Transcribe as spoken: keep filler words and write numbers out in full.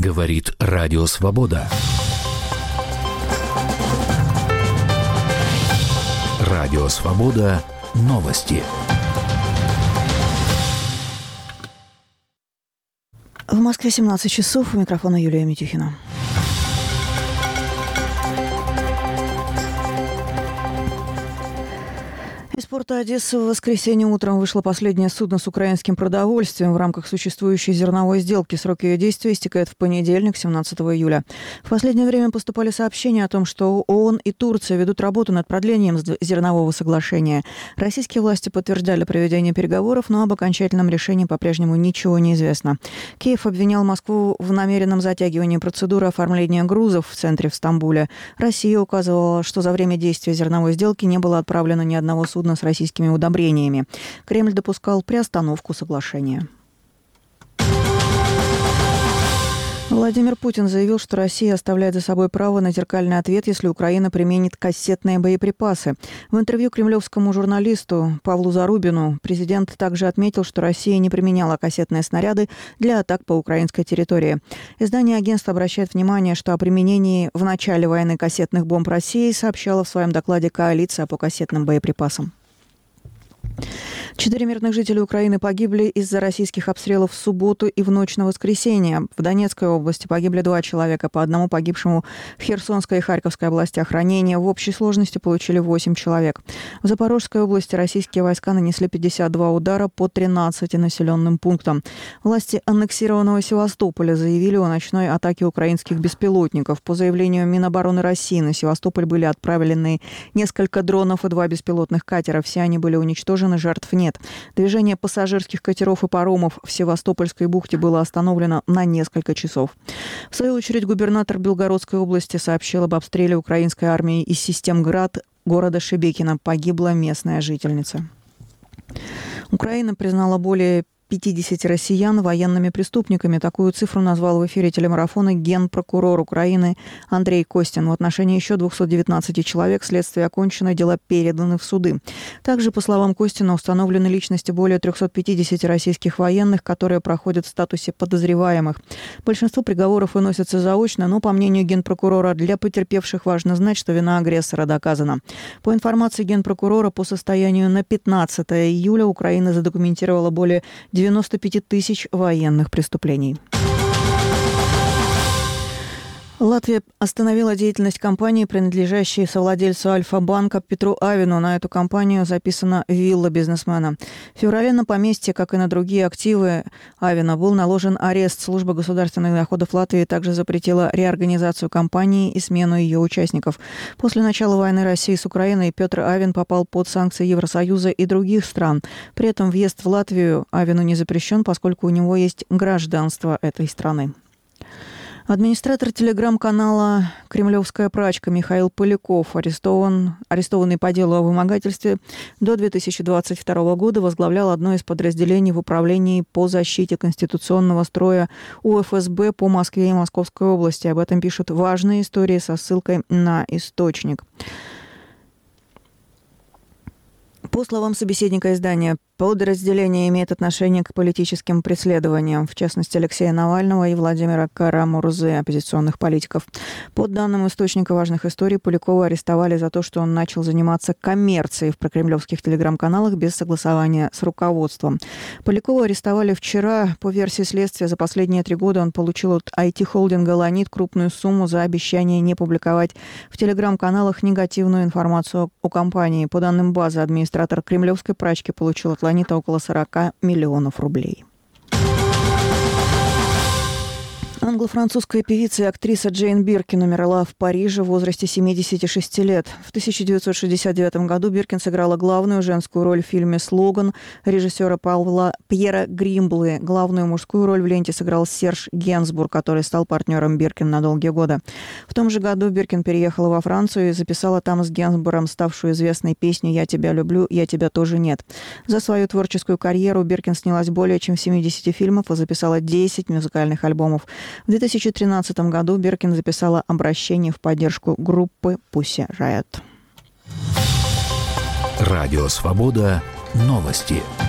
Говорит Радио Свобода. Радио Свобода. Новости. В Москве семнадцать часов. У микрофона Юлия Митюхина. Из порта Одессы в воскресенье утром вышло последнее судно с украинским продовольствием в рамках существующей зерновой сделки. Срок ее действия истекает в понедельник, семнадцатого июля. В последнее время поступали сообщения о том, что ООН и Турция ведут работу над продлением зернового соглашения. Российские власти подтверждали проведение переговоров, но об окончательном решении по-прежнему ничего не известно. Киев обвинял Москву в намеренном затягивании процедуры оформления грузов в центре в Стамбуле. Россия указывала, что за время действия зерновой сделки не было отправлено ни одного судна с российскими удобрениями. Кремль допускал приостановку соглашения. Владимир Путин заявил, что Россия оставляет за собой право на зеркальный ответ, если Украина применит кассетные боеприпасы. В интервью кремлевскому журналисту Павлу Зарубину президент также отметил, что Россия не применяла кассетные снаряды для атак по украинской территории. Издание агентства обращает внимание, что о применении в начале войны кассетных бомб России сообщала в своем докладе коалиция по кассетным боеприпасам. Четыре мирных жителя Украины погибли из-за российских обстрелов в субботу и в ночь на воскресенье. В Донецкой области погибли два человека, по одному погибшему в Херсонской и Харьковской областях. Ранения в общей сложности получили восемь человек. В Запорожской области российские войска нанесли пятьдесят два удара по тринадцати населенным пунктам. Власти аннексированного Севастополя заявили о ночной атаке украинских беспилотников. По заявлению Минобороны России, на Севастополь были отправлены несколько дронов и два беспилотных катера. Все они были уничтожены, жертв нет. Движение пассажирских катеров и паромов в Севастопольской бухте было остановлено на несколько часов. В свою очередь, губернатор Белгородской области сообщил об обстреле украинской армии из систем «Град» города Шебекино. Погибла местная жительница. Украина признала более пятьдесят россиян военными преступниками. Такую цифру назвал в эфире телемарафона генпрокурор Украины Андрей Костин. В отношении еще двухсот девятнадцати человек следствие окончено, дела переданы в суды. Также, по словам Костина, установлены личности более трехсот пятидесяти российских военных, которые проходят в статусе подозреваемых. Большинство приговоров выносятся заочно, но, по мнению генпрокурора, для потерпевших важно знать, что вина агрессора доказана. По информации генпрокурора, по состоянию на пятнадцатое июля Украина задокументировала более девяносто пять тысяч военных преступлений. Латвия остановила деятельность компании, принадлежащей совладельцу Альфа-банка Петру Авину. На эту компанию записана вилла бизнесмена. В феврале на поместье, как и на другие активы Авина, был наложен арест. Служба государственных доходов Латвии также запретила реорганизацию компании и смену ее участников. После начала войны России с Украиной Петр Авин попал под санкции Евросоюза и других стран. При этом въезд в Латвию Авину не запрещен, поскольку у него есть гражданство этой страны. Администратор телеграм-канала «Кремлевская прачка» Михаил Поляков, арестован, арестованный по делу о вымогательстве, до две тысячи двадцать второго года возглавлял одно из подразделений в управлении по защите конституционного строя У Эф Эс Бэ по Москве и Московской области. Об этом пишут «Важные истории» со ссылкой на источник. По словам собеседника издания, подразделение имеет отношение к политическим преследованиям, в частности Алексея Навального и Владимира Кара-Мурзы, оппозиционных политиков. По данным источника «Важных историй», Полякова арестовали за то, что он начал заниматься коммерцией в прокремлевских телеграм-каналах без согласования с руководством. Полякова арестовали вчера. По версии следствия, за последние три года он получил от ай ти-холдинга «Ланит» крупную сумму за обещание не публиковать в телеграм-каналах негативную информацию о компании. По данным базы, администратор кремлевской прачки получил от «Ланита» около сорока миллионов рублей. Англо-французская певица и актриса Джейн Биркин умерла в Париже в возрасте семидесяти шести лет. В тысяча девятьсот шестьдесят девятом году Биркин сыграла главную женскую роль в фильме «Слоган» режиссера Павла Пьера Гримблы. Главную мужскую роль в ленте сыграл Серж Генсбур, который стал партнером Биркин на долгие годы. В том же году Биркин переехала во Францию и записала там с Генсбуром ставшую известной песню «Я тебя люблю, я тебя тоже нет». За свою творческую карьеру Биркин снялась более чем в семидесяти фильмах и записала десять музыкальных альбомов. В две тысячи тринадцатом году Биркин записала обращение в поддержку группы Pussy Riot. Радио Свобода. Новости.